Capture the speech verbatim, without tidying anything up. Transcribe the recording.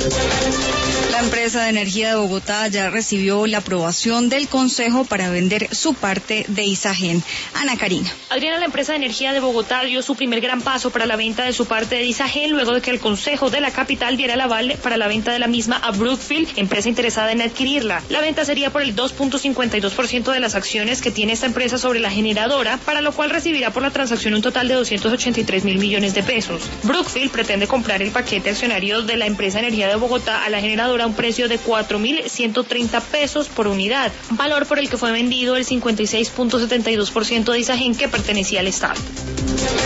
La empresa de energía de Bogotá ya recibió la aprobación del Consejo para vender su parte de Isagen. Ana Karina. Adriana, la empresa de energía de Bogotá dio su primer gran paso para la venta de su parte de Isagen luego de que el Consejo de la capital diera el aval para la venta de la misma a Brookfield, empresa interesada en adquirirla. La venta sería por el dos punto cincuenta y dos por ciento de las acciones que tiene esta empresa sobre la generadora, para lo cual recibirá por la transacción un total de doscientos ochenta y tres mil millones de pesos. Brookfield pretende comprar el paquete accionario de la empresa de energía de Bogotá a la generadora a un precio de cuatro mil ciento treinta pesos por unidad, valor por el que fue vendido el cincuenta y seis punto setenta y dos por ciento de Isagen que pertenecía al Estado.